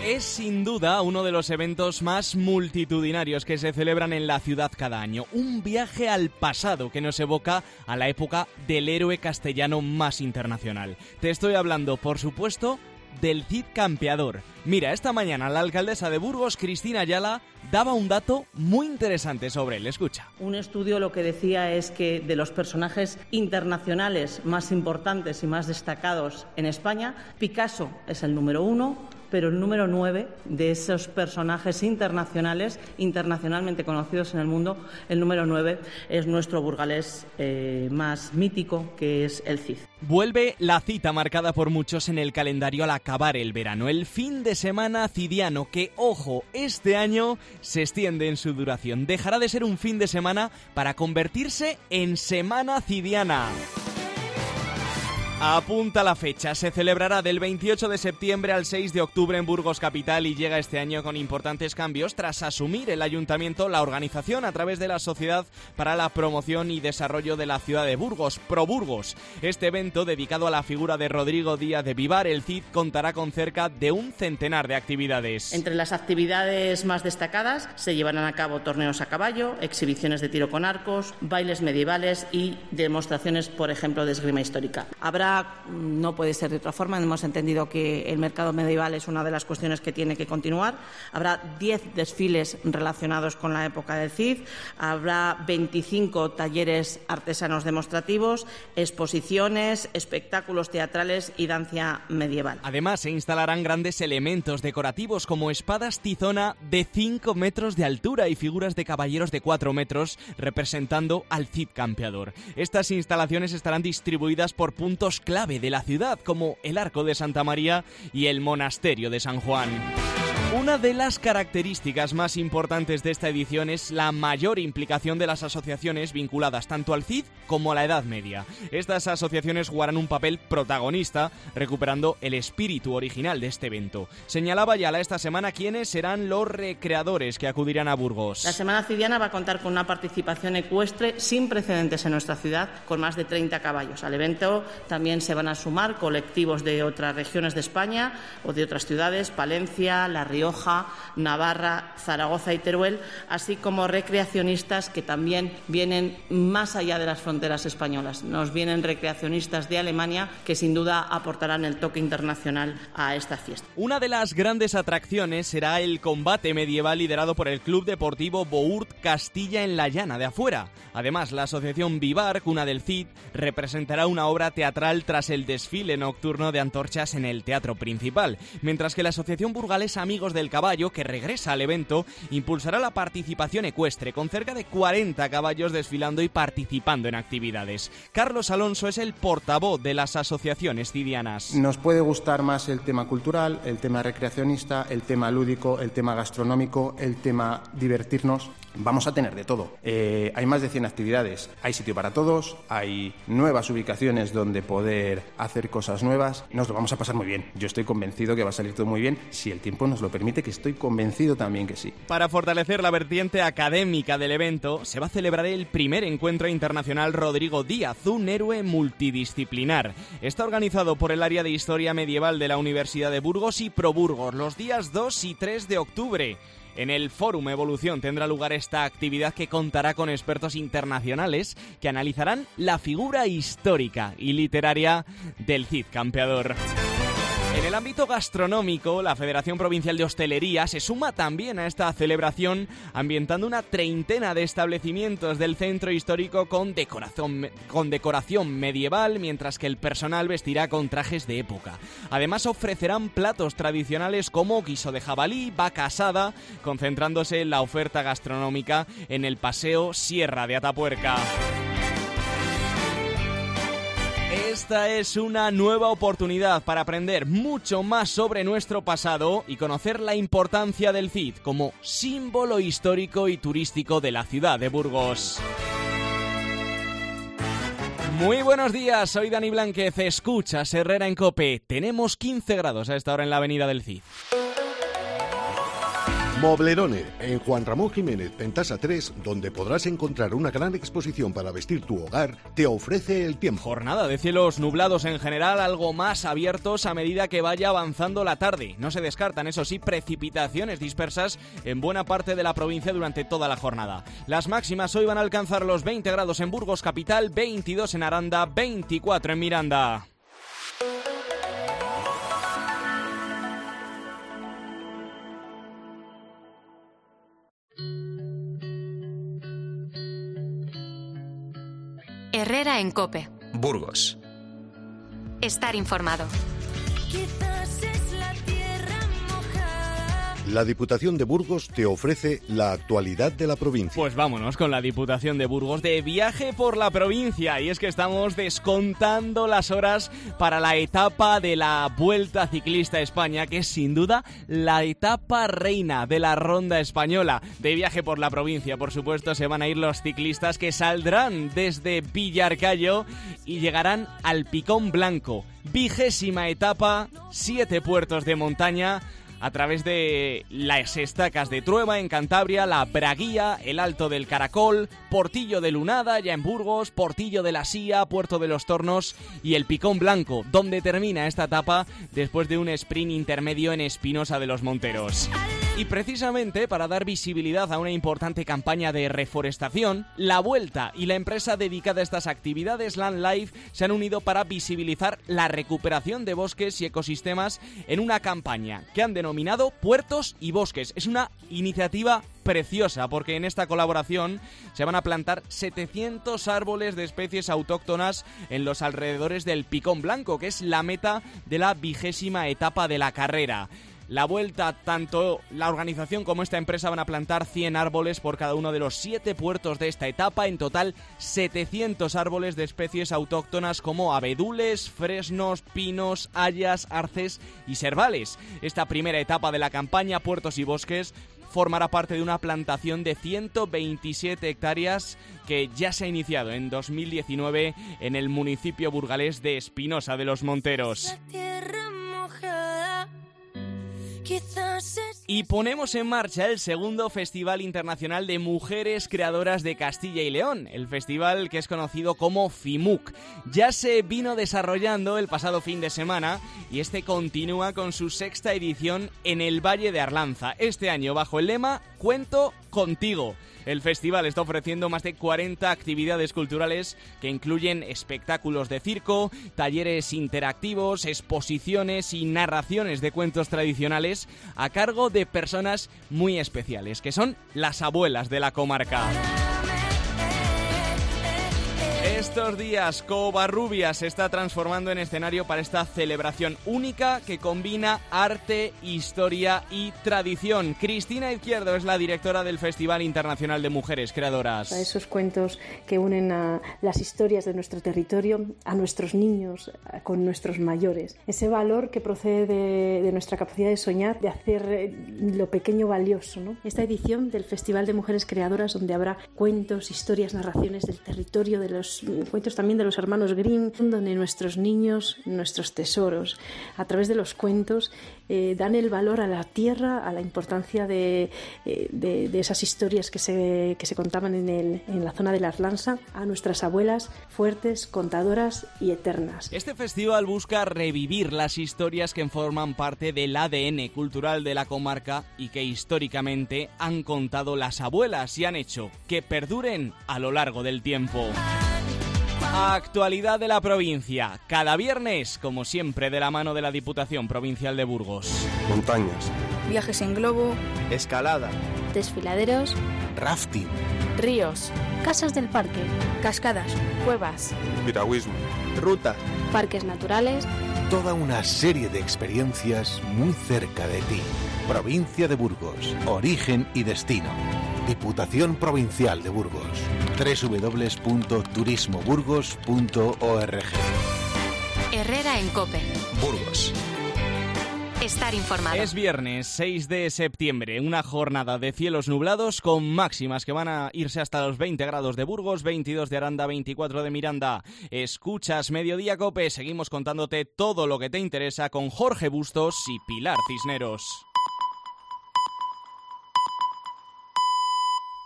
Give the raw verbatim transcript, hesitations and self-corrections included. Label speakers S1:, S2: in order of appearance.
S1: Es sin duda uno de los eventos más multitudinarios que se celebran en la ciudad cada año. Un viaje al pasado que nos evoca a la época del héroe castellano más internacional. Te estoy hablando, por supuesto, del Cid Campeador. Mira, esta mañana la alcaldesa de Burgos, Cristina Ayala, daba un dato muy interesante sobre él. Escucha.
S2: Un estudio lo que decía es que de los personajes internacionales más importantes y más destacados en España, Picasso es el número uno, pero el número nueve de esos personajes internacionales, internacionalmente conocidos en el mundo, el número nueve es nuestro burgalés eh, más mítico, que es el Cid.
S1: Vuelve la cita marcada por muchos en el calendario al acabar el verano, el fin de semana cidiano, que, ojo, este año se extiende en su duración. Dejará de ser un fin de semana para convertirse en Semana Cidiana. Apunta la fecha, se celebrará del veintiocho de septiembre al seis de octubre en Burgos capital y llega este año con importantes cambios tras asumir el ayuntamiento la organización a través de la Sociedad para la Promoción y Desarrollo de la Ciudad de Burgos, ProBurgos. Este evento, dedicado a la figura de Rodrigo Díaz de Vivar, el Cid, contará con cerca de un centenar de actividades.
S2: Entre las actividades más destacadas se llevarán a cabo torneos a caballo, exhibiciones de tiro con arcos, bailes medievales y demostraciones, por ejemplo, de esgrima histórica. Habrá No puede ser de otra forma, hemos entendido que el mercado medieval es una de las cuestiones que tiene que continuar. Habrá diez desfiles relacionados con la época del Cid, habrá veinticinco talleres artesanos demostrativos, exposiciones, espectáculos teatrales y danza medieval.
S1: Además, se instalarán grandes elementos decorativos como espadas tizona de cinco metros de altura y figuras de caballeros de cuatro metros representando al Cid Campeador. Estas instalaciones estarán distribuidas por puntos clave de la ciudad, como el Arco de Santa María y el Monasterio de San Juan. Una de las características más importantes de esta edición es la mayor implicación de las asociaciones vinculadas tanto al Cid como a la Edad Media. Estas asociaciones jugarán un papel protagonista, recuperando el espíritu original de este evento. Señalaba Ayala esta semana quiénes serán los recreadores que acudirán a Burgos.
S2: La Semana Cidiana va a contar con una participación ecuestre sin precedentes en nuestra ciudad, con más de treinta caballos. Al evento también se van a sumar colectivos de otras regiones de España o de otras ciudades, Palencia, La Rioja, Navarra, Zaragoza y Teruel, así como recreacionistas que también vienen más allá de las fronteras españolas. Nos vienen recreacionistas de Alemania que sin duda aportarán el toque internacional a esta fiesta.
S1: Una de las grandes atracciones será el combate medieval liderado por el Club Deportivo Bourt Castilla en la Llana de Afuera. Además, la asociación Vivar, cuna del Cid, representará una obra teatral tras el desfile nocturno de antorchas en el teatro principal, mientras que la asociación burgalesa Amigos del Caballo, que regresa al evento, impulsará la participación ecuestre, con cerca de cuarenta caballos desfilando y participando en actividades. Carlos Alonso es el portavoz de las asociaciones cidianas.
S3: Nos puede gustar más el tema cultural, el tema recreacionista, el tema lúdico, el tema gastronómico, el tema divertirnos. Vamos a tener de todo. Eh, hay más de cien actividades, hay sitio para todos, hay nuevas ubicaciones donde poder hacer cosas nuevas. Nos lo vamos a pasar muy bien. Yo estoy convencido que va a salir todo muy bien, si el tiempo nos lo permite, que estoy convencido también que sí.
S1: Para fortalecer la vertiente académica del evento, se va a celebrar el primer encuentro internacional Rodrigo Díaz, un héroe multidisciplinar. Está organizado por el área de Historia Medieval de la Universidad de Burgos y ProBurgos los días dos y tres de octubre. En el Fórum Evolución tendrá lugar esta actividad que contará con expertos internacionales que analizarán la figura histórica y literaria del Cid Campeador. En el ámbito gastronómico, la Federación Provincial de Hostelería se suma también a esta celebración, ambientando una treintena de establecimientos del centro histórico con decoración, con decoración medieval, mientras que el personal vestirá con trajes de época. Además, ofrecerán platos tradicionales como guiso de jabalí, vaca asada, concentrándose la oferta gastronómica en el Paseo Sierra de Atapuerca. Esta es una nueva oportunidad para aprender mucho más sobre nuestro pasado y conocer la importancia del Cid como símbolo histórico y turístico de la ciudad de Burgos. Muy buenos días, soy Dani Blánquez, escuchas Herrera en COPE. Tenemos quince grados a esta hora en la avenida del Cid.
S4: Moblerone, en Juan Ramón Jiménez, Pentasa tres, donde podrás encontrar una gran exposición para vestir tu hogar, te ofrece el tiempo.
S1: Jornada de cielos nublados en general, algo más abiertos a medida que vaya avanzando la tarde. No se descartan, eso sí, precipitaciones dispersas en buena parte de la provincia durante toda la jornada. Las máximas hoy van a alcanzar los veinte grados en Burgos capital, veintidós en Aranda, veinticuatro en Miranda.
S5: Herrera en COPE.
S6: Burgos.
S5: Estar informado.
S7: Quizás es la tierra mojada.
S4: La Diputación de Burgos te ofrece la actualidad de la provincia.
S1: Pues vámonos con la Diputación de Burgos de viaje por la provincia. Y es que estamos descontando las horas para la etapa de la Vuelta Ciclista a España, que es sin duda la etapa reina de la Ronda Española. De viaje por la provincia, por supuesto, se van a ir los ciclistas que saldrán desde Villarcayo y llegarán al Picón Blanco. Vigésima etapa, siete puertos de montaña, a través de las estacas de Trueba en Cantabria, la Braguía, el Alto del Caracol, Portillo de Lunada ya en Burgos, Portillo de la Sía, Puerto de los Tornos y el Picón Blanco, donde termina esta etapa después de un sprint intermedio en Espinosa de los Monteros. Y precisamente para dar visibilidad a una importante campaña de reforestación, La Vuelta y la empresa dedicada a estas actividades, Land Life, se han unido para visibilizar la recuperación de bosques y ecosistemas en una campaña que han denominado Puertos y Bosques. Es una iniciativa preciosa porque en esta colaboración se van a plantar setecientos árboles de especies autóctonas en los alrededores del Picón Blanco, que es la meta de la vigésima etapa de la carrera. La Vuelta, tanto la organización como esta empresa van a plantar cien árboles por cada uno de los siete puertos de esta etapa. En total, setecientos árboles de especies autóctonas como abedules, fresnos, pinos, hayas, arces y servales. Esta primera etapa de la campaña Puertos y Bosques formará parte de una plantación de ciento veintisiete hectáreas que ya se ha iniciado en dos mil diecinueve en el municipio burgalés de Espinosa de los Monteros. Y ponemos en marcha el segundo Festival Internacional de Mujeres Creadoras de Castilla y León, el festival que es conocido como FIMUC. Ya se vino desarrollando el pasado fin de semana y este continúa con su sexta edición en el Valle de Arlanza, este año bajo el lema Cuento contigo. El festival está ofreciendo más de cuarenta actividades culturales que incluyen espectáculos de circo, talleres interactivos, exposiciones y narraciones de cuentos tradicionales a cargo de personas muy especiales, que son las abuelas de la comarca. Estos días, Covarrubias se está transformando en escenario para esta celebración única que combina arte, historia y tradición. Cristina Izquierdo es la directora del Festival Internacional de Mujeres Creadoras.
S8: A esos cuentos que unen a las historias de nuestro territorio, a nuestros niños, con nuestros mayores. Ese valor que procede de, de nuestra capacidad de soñar, de hacer lo pequeño valioso, ¿no? Esta edición del Festival de Mujeres Creadoras, donde habrá cuentos, historias, narraciones del territorio, de los cuentos también de los hermanos Grimm, donde nuestros niños, nuestros tesoros, a través de los cuentos, eh, dan el valor a la tierra, a la importancia de, eh, de, de esas historias que se, que se contaban en, el, en la zona de la Arlanza, a nuestras abuelas fuertes, contadoras y eternas.
S1: Este festival busca revivir las historias que forman parte del A D N cultural de la comarca y que históricamente han contado las abuelas y han hecho que perduren a lo largo del tiempo. Actualidad de la provincia, cada viernes, como siempre, de la mano de la Diputación Provincial de Burgos.
S9: Montañas,
S10: viajes en globo,
S9: escalada,
S10: desfiladeros,
S9: rafting,
S10: ríos,
S11: casas del parque,
S10: cascadas, cuevas,
S9: piragüismo, ruta,
S11: parques naturales.
S12: Toda una serie de experiencias muy cerca de ti. Provincia de Burgos, origen y destino. Diputación Provincial de Burgos. doble u doble u doble u punto turismo burgos punto org.
S5: Herrera en COPE.
S6: Burgos.
S5: Estar informado.
S1: Es viernes seis de septiembre, una jornada de cielos nublados con máximas que van a irse hasta los veinte grados de Burgos, veintidós de Aranda, veinticuatro de Miranda. Escuchas Mediodía COPE, seguimos contándote todo lo que te interesa con Jorge Bustos y Pilar Cisneros.